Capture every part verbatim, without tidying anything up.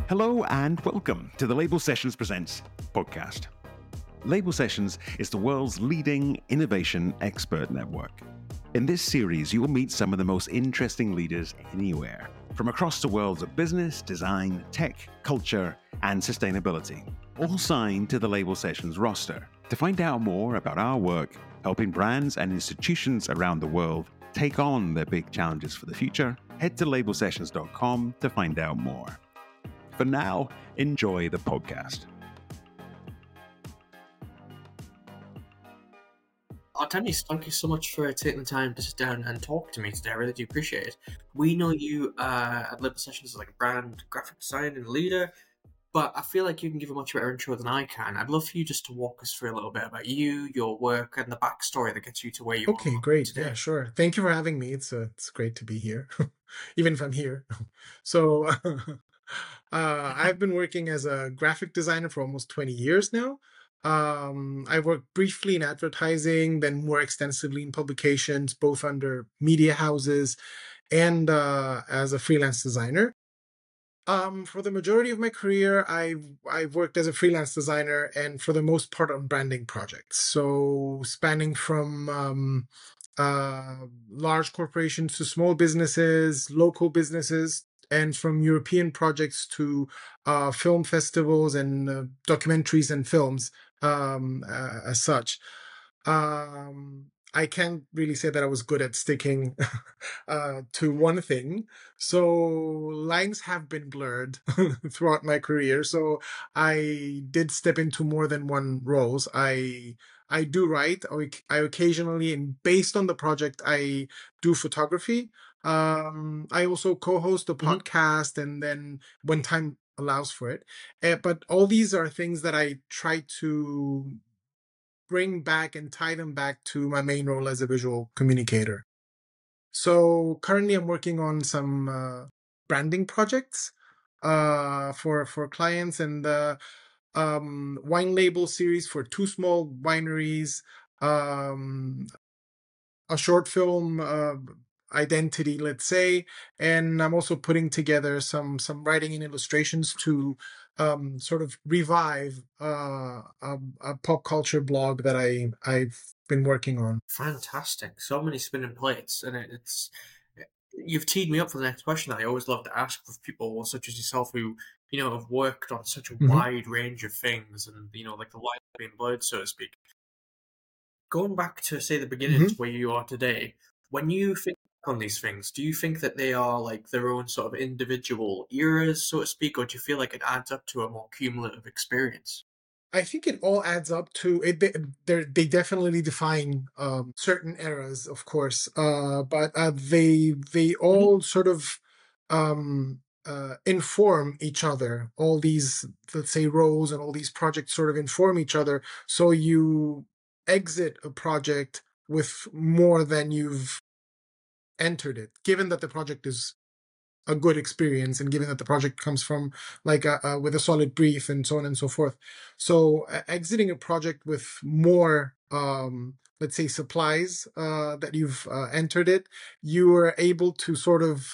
Hello and welcome to the Label Sessions Presents podcast. Label Sessions is the world's leading innovation expert network. In this series, you will meet some of the most interesting leaders anywhere, from across the worlds of business, design, tech, culture, and sustainability, all signed to the Label Sessions roster. To find out more about our work, helping brands and institutions around the world take on their big challenges for the future, head to label sessions dot com to find out more. For now, enjoy the podcast. Artemis, thank you so much for taking the time to sit down and talk to me today. I really do appreciate it. We know you uh, at Label Sessions as like a brand graphic designer and leader, but I feel like you can give a much better intro than I can. I'd love for you just to walk us through a little bit about you, your work, and the backstory that gets you to where you Okay, are. Okay, great. today. Yeah, sure. Thank you for having me. It's uh, it's great to be here, even if I'm here. So, uh, I've been working as a graphic designer for almost twenty years now. Um, I worked briefly in advertising, then more extensively in publications, both under media houses and uh, as a freelance designer. Um, for the majority of my career, I've I've worked as a freelance designer, and for the most part on branding projects. So spanning from um, uh, large corporations to small businesses, local businesses, and from European projects to uh, film festivals and uh, documentaries and films um, uh, as such. Um, I can't really say that I was good at sticking uh, to one thing. So lines have been blurred throughout my career. So I did step into more than one roles. I I do write. I I occasionally, and based on the project, I do photography. Um, I also co-host a Mhm. podcast, and then when time allows for it. Uh, but all these are things that I try to bring back and tie them back to my main role as a visual communicator. So currently I'm working on some uh, branding projects uh, for for clients, and the um, wine label series for two small wineries, um, a short film uh, identity, let's say, and I'm also putting together some some writing and illustrations to um, sort of revive uh, a, a pop culture blog that I I've been working on. Fantastic. So many spinning plates, and it, it's you've teed me up for the next question that I always love to ask with people such as yourself who, you know, have worked on such a Mhm. wide range of things and, you know, like the light being blurred, so to speak. Going back to, say, the beginning Mhm. to where you are today, when you think on these things, do you think that they are like their own sort of individual eras, so to speak, or do you feel like it adds up to a more cumulative experience? I think it all adds up to it. They, they're- they definitely define um, certain eras, of course, uh, but uh, they they Mhm. all sort of um, uh, inform each other. All these, let's say, roles and all these projects sort of inform each other. So you exit a project with more than you've entered it, given that the project is a good experience, and given that the project comes from like a, a, with a solid brief and so on and so forth. So uh, exiting a project with more um let's say supplies uh that you've uh, entered it, you are able to sort of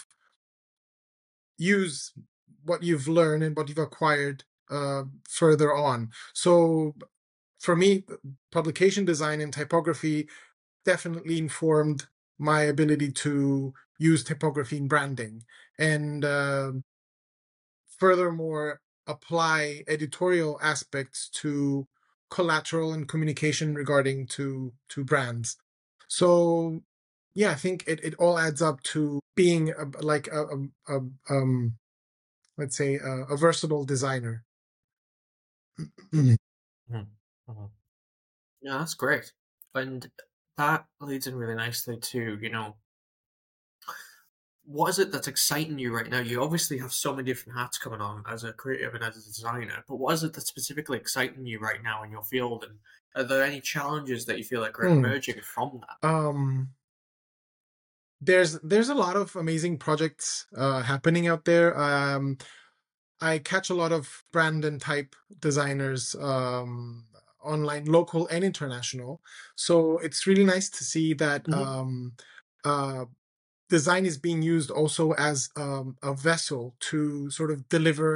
use what you've learned and what you've acquired uh further on. So for me, publication design and typography definitely informed my ability to use typography in branding, and uh, furthermore apply editorial aspects to collateral and communication regarding to to brands. So yeah, I think it, it all adds up to being a, like a, a, a um let's say a, a versatile designer. Mhm. Mhm. Yeah, that's great. And that leads in really nicely to, you know, what is it that's exciting you right now? You obviously have so many different hats coming on as a creative and as a designer, but what is it that's specifically exciting you right now in your field? And are there any challenges that you feel like are Hmm. emerging from that? Um there's there's a lot of amazing projects uh happening out there. Um I catch a lot of brand and type designers um, online, local and international. So it's really nice to see that Mhm. um, uh, design is being used also as um, a vessel to sort of deliver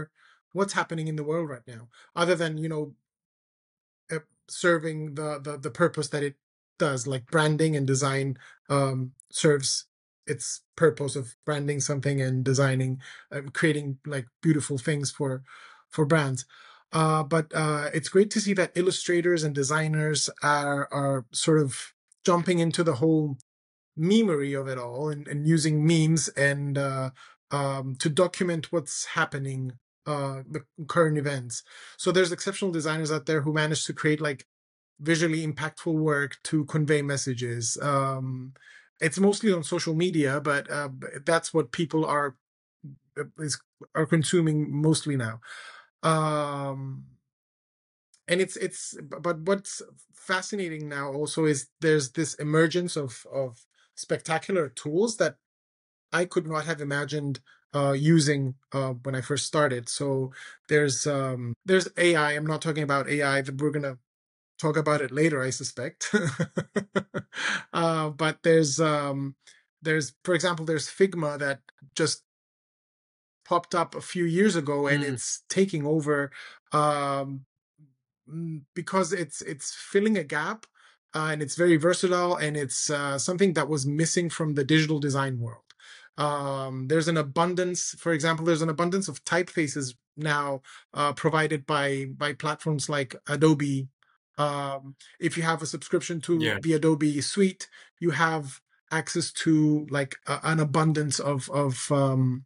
what's happening in the world right now, other than, you know, uh, serving the, the the purpose that it does. Like branding and design um, serves its purpose of branding something and designing, uh, creating like beautiful things for for brands. Uh, but uh, it's great to see that illustrators and designers are are sort of jumping into the whole memery of it all, and, and using memes and uh, um, to document what's happening, uh, the current events. So there's exceptional designers out there who manage to create like visually impactful work to convey messages. Um, it's mostly on social media, but uh, that's what people are uh, is are consuming mostly now. Um, and it's it's but what's fascinating now also is there's this emergence of of spectacular tools that I could not have imagined uh, using uh, when I first started. So there's um, there's A I. I'm not talking about A I. That we're gonna talk about it later, I suspect. uh, but there's um, there's for example, there's Figma that just popped up a few years ago, and Mm, it's taking over um, mm, because it's it's filling a gap, uh, and it's very versatile, and it's uh, something that was missing from the digital design world. Um, there's an abundance, for example, there's an abundance of typefaces now uh, provided by by platforms like Adobe. Um, if you have a subscription to yeah, the Adobe suite, you have access to like a, an abundance of of um,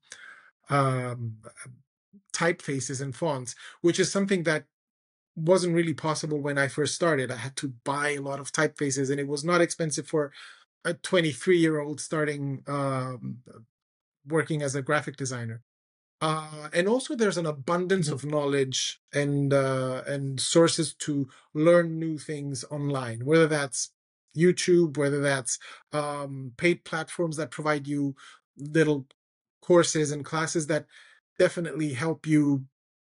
um, typefaces and fonts, which is something that wasn't really possible when I first started. I had to buy a lot of typefaces, and it was not expensive for a twenty-three year old starting um, working as a graphic designer. Uh, and also, there's an abundance mhm, of knowledge and uh, and sources to learn new things online. Whether that's YouTube, whether that's um, paid platforms that provide you little courses and classes that definitely help you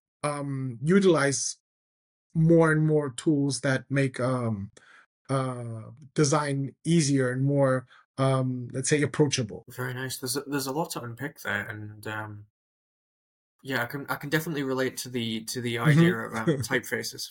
um, utilize more and more tools that make um, uh, design easier and more, um, let's say, approachable. very nice. There's a, there's a lot to unpick there, and um, yeah, I can I can definitely relate to the to the idea Mhm. of um, typefaces.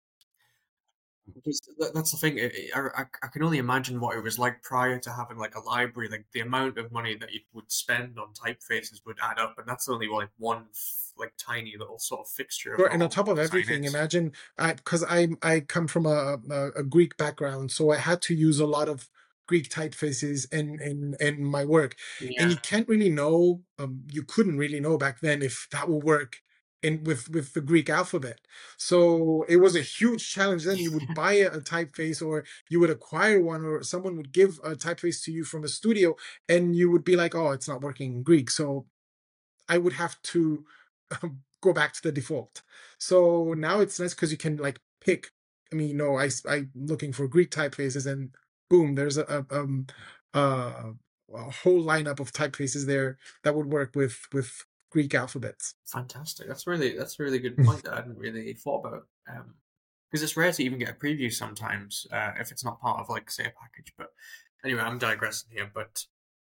Because that, that's the thing. I, I, I can only imagine what it was like prior to having like a library. Like the amount of money that you would spend on typefaces would add up, and that's only like one like tiny little sort of fixture of Sure, and on what, top of what design everything, is. imagine I because I I come from a, a a Greek background, so I had to use a lot of Greek typefaces in in in my work, and Yeah, you can't really know, um, you couldn't really know back then if that will work in with with the Greek alphabet. So it was a huge challenge. Then you would buy a, a typeface, or you would acquire one, or someone would give a typeface to you from a studio, and you would be like, oh, it's not working in Greek. So I would have to um, go back to the default. So now it's nice because you can like pick. I mean, you know, I I'm looking for Greek typefaces, and boom, there's a, a um uh, a whole lineup of typefaces there that would work with with Greek alphabets. fantastic. That's really that's a really good point that I hadn't really thought about. Um, because it's rare to even get a preview sometimes uh, if it's not part of like say a package. But anyway, I'm digressing here. But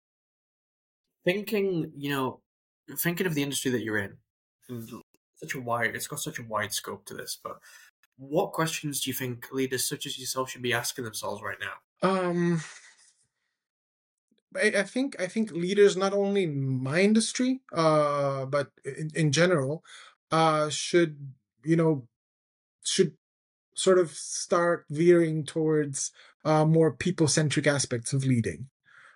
thinking, you know, thinking of the industry that you're in, and such a wide, it's got such a wide scope to this. But what questions do you think leaders such as yourself should be asking themselves right now? Um, I, I think I think leaders, not only in my industry, uh, but in, in general, uh, should, you know, should sort of start veering towards uh, more people-centric aspects of leading.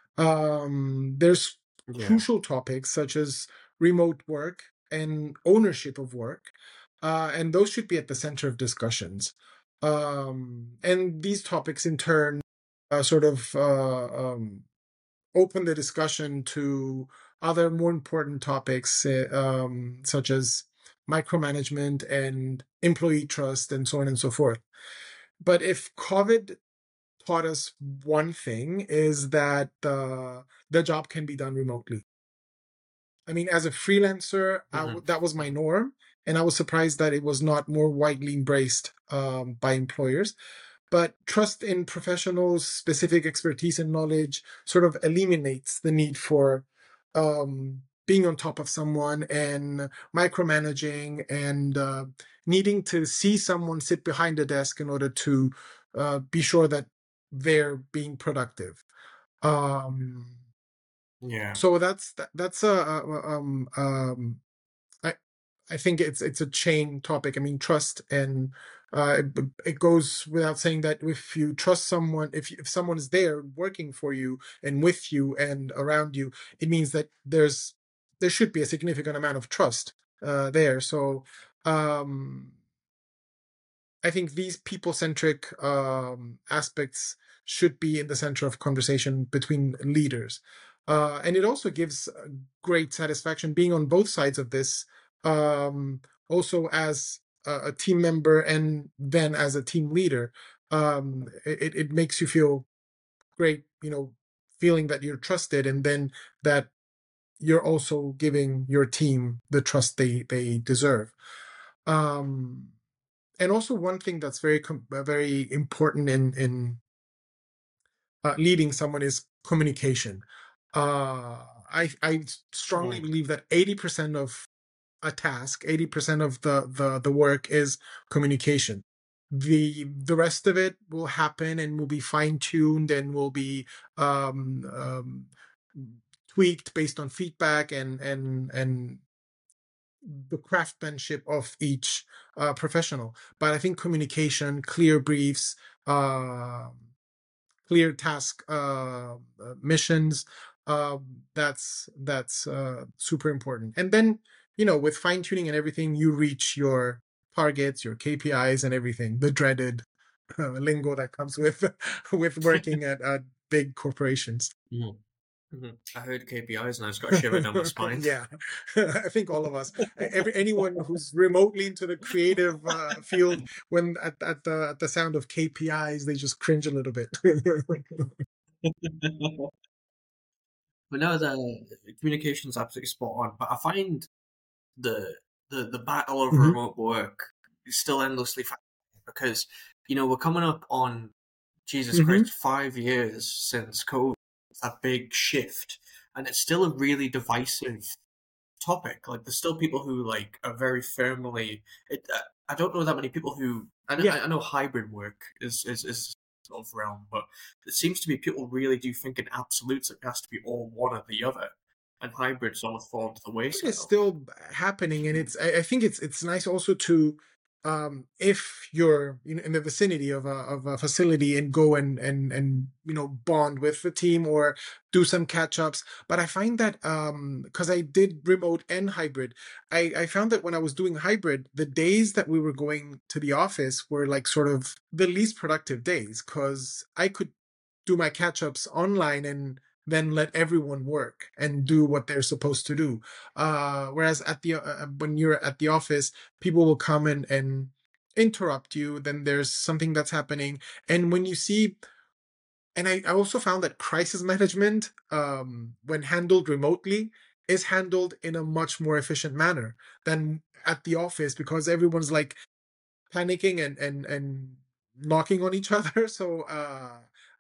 Um, there's Yeah, crucial topics such as remote work and ownership of work, uh, and those should be at the center of discussions. Um, and these topics, in turn, uh, sort of uh, um, open the discussion to other more important topics, uh, um, such as micromanagement and employee trust, and so on and so forth. But if COVID taught us one thing, is that uh, the job can be done remotely. I mean, as a freelancer, I hmm w- that was my norm, and I was surprised that it was not more widely embraced um, by employers. But trust in professionals' specific expertise and knowledge sort of eliminates the need for um, being on top of someone and micromanaging and uh, needing to see someone sit behind a desk in order to uh, be sure that they're being productive. Um, Yeah. so that's that, that's a, a um um I I think it's it's a chain topic. I mean, trust, and uh, it, it goes without saying that if you trust someone, if you, if someone is there working for you and with you and around you, it means that there's there should be a significant amount of trust uh, there. So um, I think these people centric um, aspects should be in the center of conversation between leaders. Uh, and it also gives uh, great satisfaction being on both sides of this, um, also as a, a team member and then as a team leader. Um, it, it makes you feel great, you know, feeling that you're trusted and then that you're also giving your team the trust they, they deserve. Um, and also one thing that's very com- uh, very important in in uh, leading someone is communication. Uh, I I strongly Mm. believe that eighty percent of a task, eighty percent of the the the work is communication. The the rest of it will happen and will be fine tuned and will be um, um, tweaked based on feedback and and and the craftsmanship of each uh, professional. But I think communication, clear briefs, uh, clear task uh, uh, missions, uh, that's that's uh, super important. And then, you know, with fine tuning and everything, you reach your targets, your K P Is, and everything. The dreaded uh, lingo that comes with with working at, at big corporations. Mm. Mhm. I heard K P Is and I just got a shiver down my spine. Yeah, I think all of us, every anyone who's remotely into the creative uh, field, when at, at the at the sound of K P Is, they just cringe a little bit. But no, the communication's absolutely spot on. But I find the the the battle over Mhm. remote work is still endlessly fascinating because you know we're coming up on Jesus Mhm. Christ five years since COVID, that big shift, and it's still a really divisive topic. Like there's still people who like are very firmly. It, uh, I don't know that many people who. I know, Yeah, I know hybrid work is is is sort of realm, but it seems to be people really do think in absolutes. It has to be all one or the other, and hybrids almost fall to the it is wayside. still happening, and it's I, I think it's it's nice also to um if you're you know in the vicinity of a of a facility and go and and and you know bond with the team or do some catch ups. But I find that um because I did remote and hybrid, I I found that when I was doing hybrid, the days that we were going to the office were like sort of the least productive days because I could do my catch ups online and then let everyone work and do what they're supposed to do. Uh, whereas at the uh, when you're at the office, people will come and and interrupt you. Then there's something that's happening, and when you see, and I, I also found that crisis management, um, when handled remotely, is handled in a much more efficient manner than at the office because everyone's like panicking and and and knocking on each other. So uh,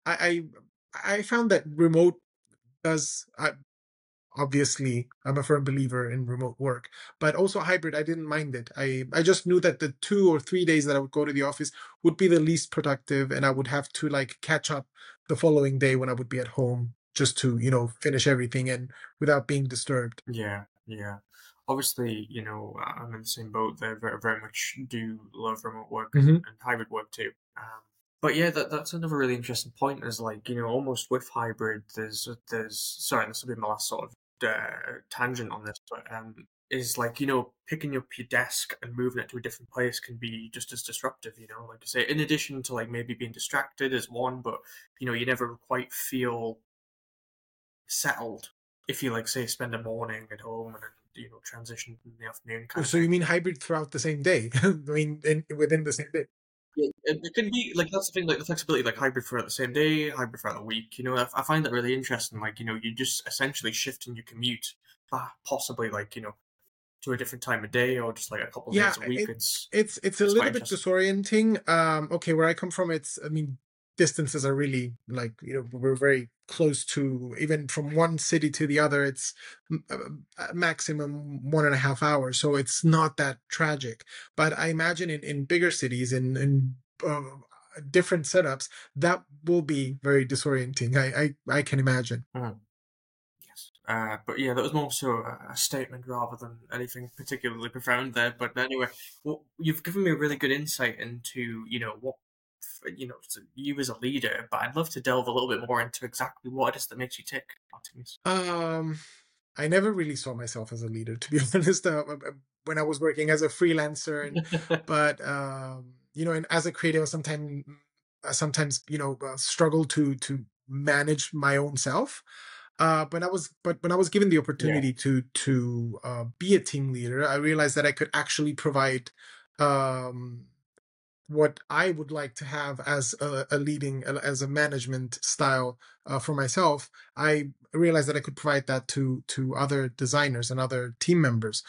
I I I found that remote does. I, obviously, I'm a firm believer in remote work, but also hybrid. I didn't mind it. I I just knew that the two or three days that I would go to the office would be the least productive, and I would have to like catch up the following day when I would be at home just to you know finish everything and without being disturbed. Yeah, yeah. Obviously, you know, I- I'm in the same boat. They very, very much do love remote work and, Hmm. and hybrid work too. Um, but yeah, that that's another really interesting point. Is like, you know, almost with hybrid, there's there's sorry, this will be my last sort of uh, tangent on this, but um, is like you know, picking up your desk and moving it to a different place can be just as disruptive. You know, like I say, in addition to like maybe being distracted is one, but you know, you never quite feel settled if you like say spend a morning at home and then you know transition in the afternoon kind of So thing. you mean hybrid throughout the same day? I mean, in, within the same day. Yeah, it, it can be like that's the thing, like the flexibility, like hybrid throughout the same day, hybrid throughout the week. You know, I, I find that really interesting. Like you know, you just essentially shifting your commute, ah, possibly like you know to a different time of day or just like a couple of Yeah, days a week. it It's it's it's a it's quite little bit interesting. disorienting. Um, okay, where I come from, it's I mean distances are really like, you know, we're very close to, even from one city to the other, it's m- uh, uh, maximum one and a half hours. So it's not that tragic. But I imagine in, in bigger cities, in, in uh, different setups, that will be very disorienting. I, I, I can imagine. Mhm. Yes. Uh, but yeah, that was more so a, a statement rather than anything particularly profound there. But anyway, well, you've given me a really good insight into, you know, what, you know, so you as a leader, but I'd love to delve a little bit more into exactly what it is that makes you tick, Artemis. Um, I never really saw myself as a leader, to be honest, uh, uh, uh, when I was working as a freelancer. And but um, you know, and as a creative, sometimes sometimes you know uh, struggle to to manage my own self. Uh, but I was but when I was given the Yeah. opportunity to to uh, be a team leader, I realized that I could actually provide um, what I would like to have as a, a leading as a management style uh, for myself. I realized that I could provide that to to other designers and other team members.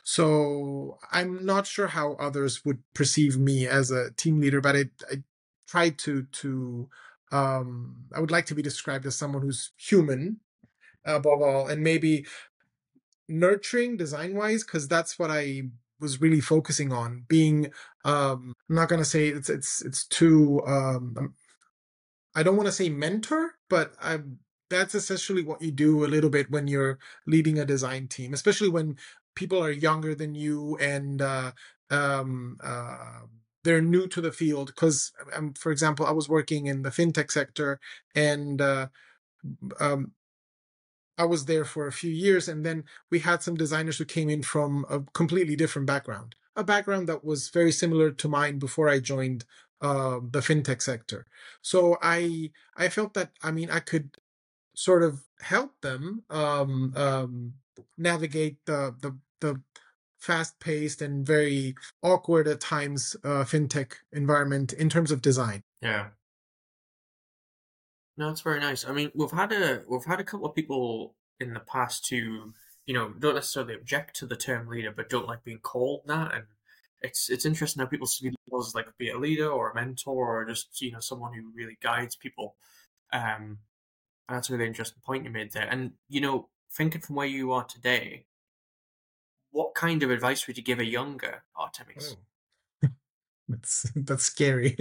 So I'm not sure how others would perceive me as a team leader, but I, I tried to to um, I would like to be described as someone who's human above all, and maybe nurturing design wise, because that's what I was really focusing on. Being, um, I'm not gonna say it's it's it's too. Um, um, I don't want to say mentor, but I that's essentially what you do a little bit when you're leading a design team, especially when people are younger than you and uh, um, uh, they're new to the field. Because, um, for example, I was working in the fintech sector, and uh, um, I was there for a few years, and then we had some designers who came in from a completely different background, a background that was very similar to mine before I joined uh, the fintech sector. So I I felt that, I mean, I could sort of help them um, um, navigate the the the fast-paced and very awkward at times uh, fintech environment in terms of design. Yeah. No, that's very nice. I mean, we've had a we've had a couple of people in the past who, you know, don't necessarily object to the term leader, but don't like being called that. And it's it's interesting how people see themselves as like be a leader or a mentor or just you know someone who really guides people. Um, and that's a really interesting point you made there. And you know, thinking from where you are today, what kind of advice would you give a younger Artemis? Oh, that's that's scary.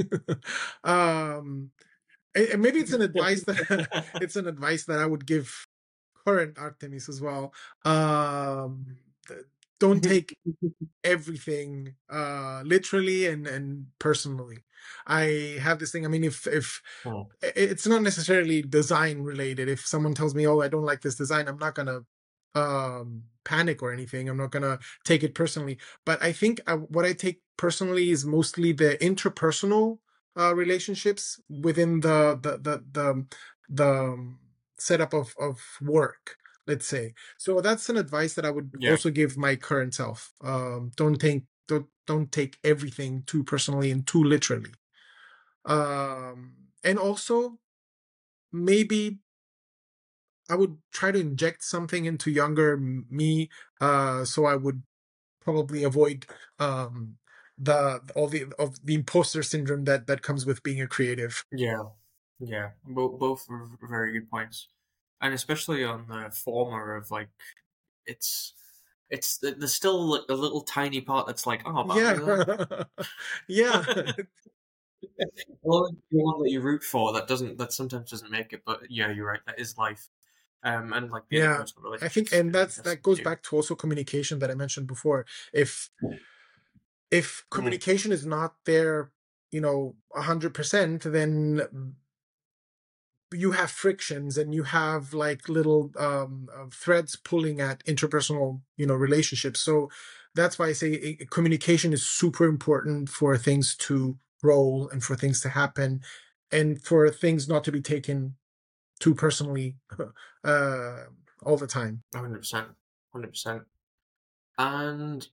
um, and and maybe it's an advice that it's an advice that I would give current Artemis as well. Um, th- don't take everything uh literally and and personally. I have this thing. I mean, if if Oh, i- it's not necessarily design related. If someone tells me, "Oh, I don't like this design," I'm not gonna um panic or anything. I'm not gonna take it personally. But I think I, what I take personally is mostly the interpersonal uh relationships within the the the the, the um, setup of of work, let's say. So that's an advice that I would yeah, also give my current self. Um, don't take don't don't take everything too personally and too literally. Um, and also maybe I would try to inject something into younger m- me, uh, so I would probably avoid um, the all the of the imposter syndrome that that comes with being a creative. yeah, yeah. Both both are very good points, and especially on the former of like it's it's there's still like a little tiny part that's like, oh, but I Yeah, really like yeah, that. Well, the one that you root for that doesn't that sometimes doesn't make it, but yeah, you're right. That is life, um, and like the yeah. interpersonal I think, relationships and really that's that interesting goes too. back to also communication that I mentioned before. If if Mm, communication is not there, you know, a hundred percent, then you have frictions and you have like little um, uh, threads pulling at interpersonal, you know, relationships. So that's why I say uh, communication is super important for things to roll and for things to happen, and for things not to be taken too personally uh, all the time. one hundred percent, one hundred percent. And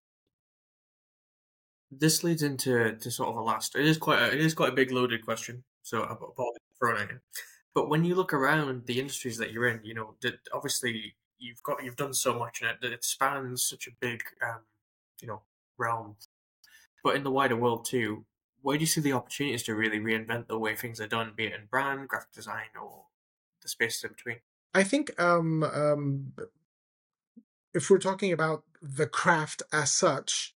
this leads into to sort of a last. It is quite a, it is quite a big loaded question, so I apologize for throwing it in. But when you look around the industries that you're in, you know, that obviously you've got you've done so much in it that it spans such a big, um, you know, realm. But in the wider world too, where do you see the opportunities to really reinvent the way things are done, be it in brand, graphic design, or the spaces in between? I think um, um, if we're talking about the craft as such,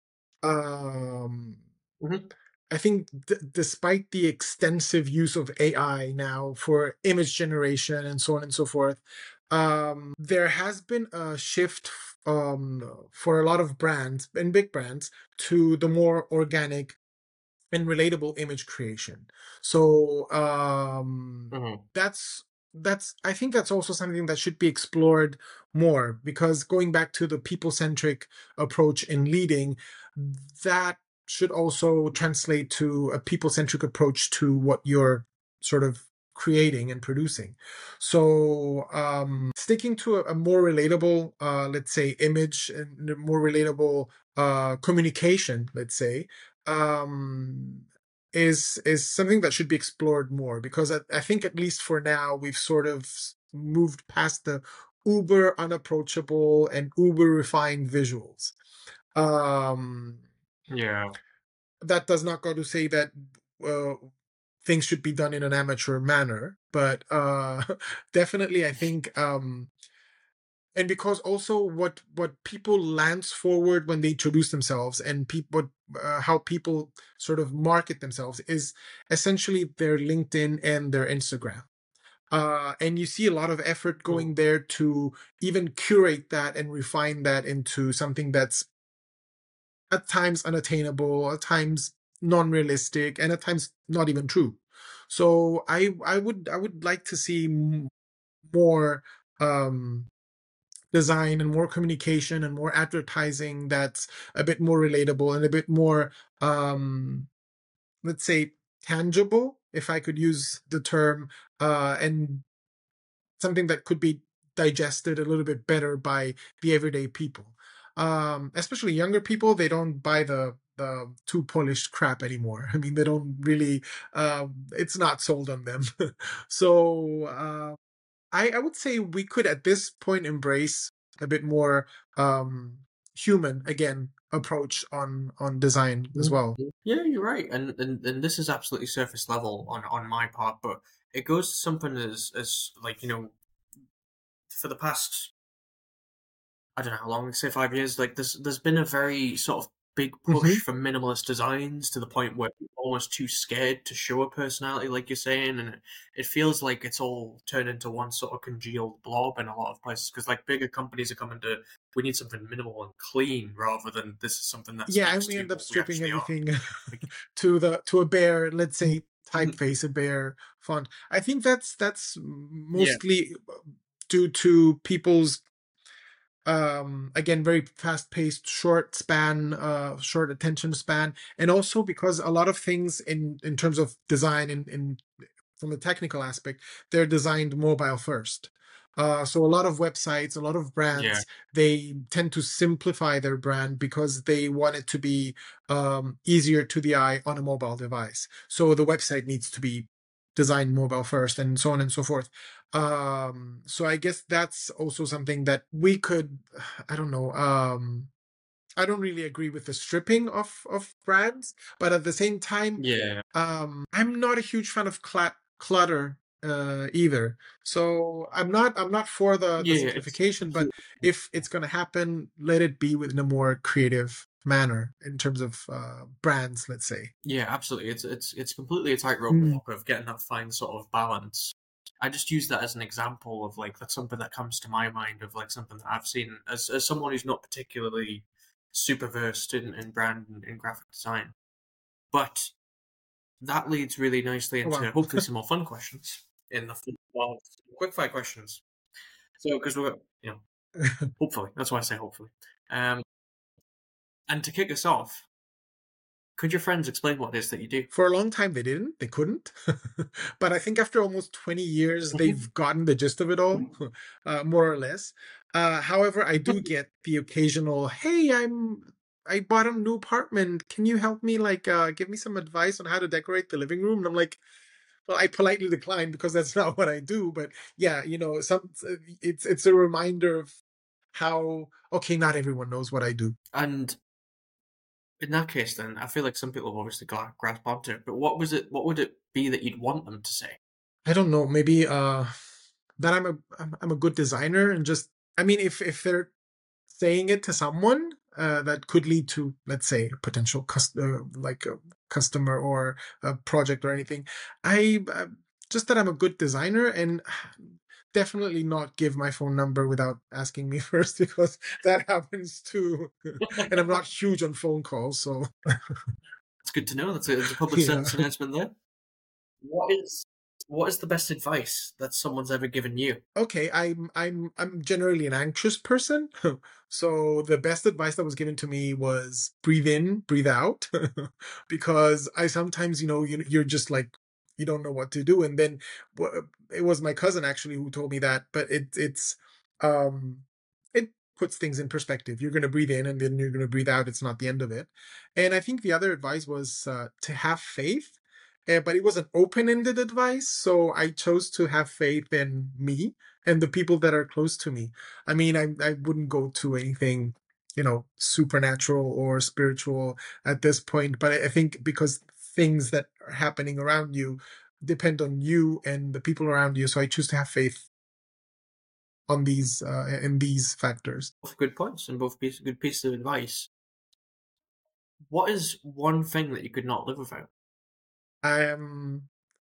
um, Mm-hmm. I think d- despite the extensive use of A I now for image generation and so on and so forth, um, there has been a shift um, for a lot of brands and big brands to the more organic and relatable image creation. So um, Mm-hmm. that's that's I think that's also something that should be explored more, because going back to the people centric approach in leading, that should also translate to a people centric approach to what you're sort of creating and producing. So um, sticking to a, a more relatable, uh, let's say, image and a more relatable uh, communication, let's say, um, is is something that should be explored more, because I, I think at least for now we've sort of moved past the uber unapproachable and uber refined visuals. Um, Yeah. that does not go to say that uh, things should be done in an amateur manner, but uh, definitely I think um, and because also what what people lance forward when they introduce themselves, and people uh, how people sort of market themselves, is essentially their LinkedIn and their Instagram. Uh, and you see a lot of effort Mm. going there to even curate that and refine that into something that's at times unattainable, at times non-realistic, and at times not even true. So I I would I would like to see m- more um design and more communication and more advertising that's a bit more relatable and a bit more um let's say tangible, if I could use the term, uh and something that could be digested a little bit better by the everyday people. Um especially younger people, they don't buy the the too polished crap anymore. I mean, they don't really, um it's not sold on them. So uh I, I would say we could at this point embrace a bit more um, human, again, approach on on design as well. Mhm. Yeah, you're right, and, and and this is absolutely surface level on on my part, but it goes to something as as like you know for the past I don't know how long, say five years, like there's there's been a very sort of big Hmm. push for minimalist designs to the point where people are almost too scared to show a personality, like you're saying, and it, it feels like it's all turned into one sort of congealed blob in a lot of places because like bigger companies are coming to we need something minimal and clean rather than this is something that Yeah, and speaks we to end up what we stripping actually are. everything Like, to the to a bare, let's say, mhm. typeface, a bare font. I think that's that's Yeah, mostly due to people's um again very fast paced, short span, uh short attention span, and also because a lot of things in in terms of design in in from a technical aspect, they're designed mobile first. Uh, so a lot of websites, a lot of yeah, brands, they tend to simplify their brand because they want it to be um, easier to the eye on a mobile device. So the website needs to be designed mobile first, and so on and so forth. Um, so I guess that's also something that we could, I don't know, um, I don't really agree with the stripping of of brands, but at the same time, yeah, um, I'm not a huge fan of cla- clutter uh, either. So I'm not I'm not for the the yeah. It's simplification, but if it's going to happen, let it be within a more creative manner in terms of uh, brands, let's say. Yeah, absolutely. It's it's it's completely a tightrope Mm. walk of getting that fine sort of balance. I just use that as an example of like that's something that comes to my mind of like something that I've seen as as someone who's not particularly super versed in, in brand and in graphic design. But that leads really nicely Oh, wow. into hopefully some more fun questions in the well, quick fire questions. So because we're you know hopefully that's why I say hopefully. Um, and to kick us off, could your friends explain what it is that you do? For a long time, they didn't. They couldn't. But I think after almost twenty years, they've gotten the gist of it all, uh, more or less. Uh, however, I do get the occasional, "Hey, I'm I bought a new apartment. Can you help me? Like, uh, give me some advice on how to decorate the living room?" And I'm like, "Well, I politely decline because that's not what I do." But yeah, you know, some it's it's a reminder of how okay, not everyone knows what I do. And In that case, then I feel like some people have obviously gra- grasped onto it. But what was it? What would it be that you'd want them to say? I don't know. Maybe uh, that I'm a I'm, I'm a good designer, and just I mean, if if they're saying it to someone uh, that could lead to, let's say, a potential cust- uh, like a customer or a project or anything, I uh, just that I'm a good designer, and definitely not give my phone number without asking me first, because that happens too. And I'm not huge on phone calls, so It's good to know. That's a, that's a public yeah. service announcement there. What is what is the best advice that someone's ever given you? Okay, I'm I'm I'm generally an anxious person. So the best advice that was given to me was breathe in, breathe out, because I sometimes, you know, you, you're just like you don't know what to do, and then wha- it was my cousin actually who told me that. But it it's um it puts things in perspective. You're gonna breathe in, and then you're gonna breathe out. It's not the end of it. And I think the other advice was uh, to have faith. Uh, but it was an open-ended advice, so I chose to have faith in me and the people that are close to me. I mean, I I wouldn't go to anything, you know, supernatural or spiritual at this point, but I I think because things that are happening around you depend on you and the people around you, so I choose to have faith on these uh, in these factors. Both good points and both piece, good pieces of advice. What is one thing that you could not live without? I am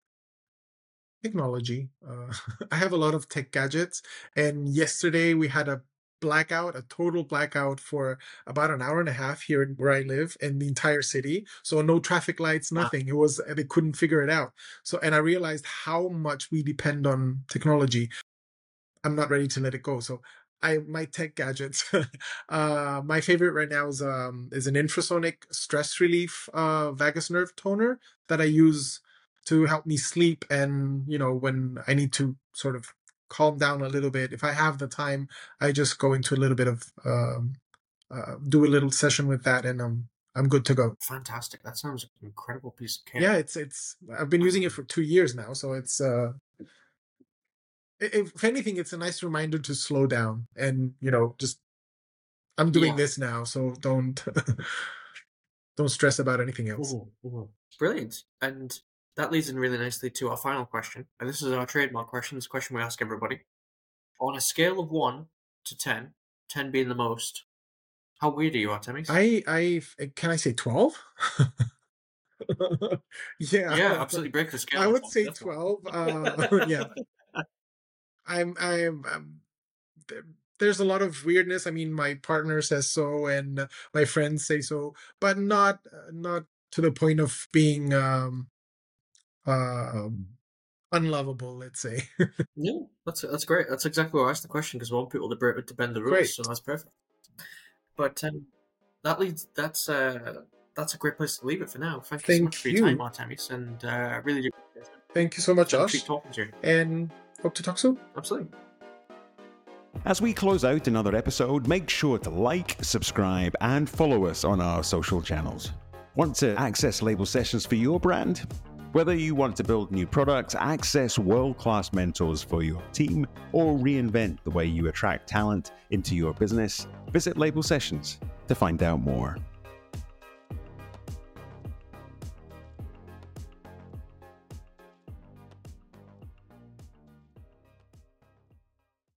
technology. Uh, I have a lot of tech gadgets, and yesterday we had a blackout, a total blackout for about an hour and a half here in- where I live in the entire city. So no traffic lights, Wow. nothing. It was they couldn't figure it out. So and I realized how much we depend on technology. I'm not ready to let it go. So I my tech gadgets. uh, my favorite right now is um is an infrasonic stress relief uh vagus nerve toner that I use to help me sleep, and you know when I need to sort of calm down a little bit. If I have the time, I just go into a little bit of um uh, do a little session with that, and I'm I'm good to go. Fantastic. That sounds like an incredible piece of Yeah, kit. it's it's I've been using it for two years now, so it's uh if anything, it's a nice reminder to slow down and you know just I'm doing Yeah. this now, so don't don't stress about anything else. Mhm, mhm. Brilliant. And that leads in really nicely to our final question. And this is our trademark question. This question we ask everybody. On a scale of one to ten, ten being the most, how weird are you, Artemis? I I can I say twelve? Yeah, Yeah, absolutely break the scale. I That's would what say we're for. twelve. Uh, yeah, I'm I'm. um there- there's a lot of weirdness. I mean, my partner says so, and uh, my friends say so, but not uh, not to the point of being um, um unlovable. Let's say. Yeah, that's that's great. That's exactly why I asked the question because we want people to, bre- to bend the rules, so Great. that's perfect. But um, that leads. That's uh, that's a great place to leave it for now. Thank you so much Thank for your time, you. Artemis, and uh, I really do appreciate it. Thank you so much, It's been a treat Josh, talking to you. and hope to talk soon. Absolutely. As we close out another episode, make sure to like, subscribe, and follow us on our social channels. Want to access Label Sessions for your brand? Whether you want to build new products, access world-class mentors for your team, or reinvent the way you attract talent into your business, visit Label Sessions to find out more.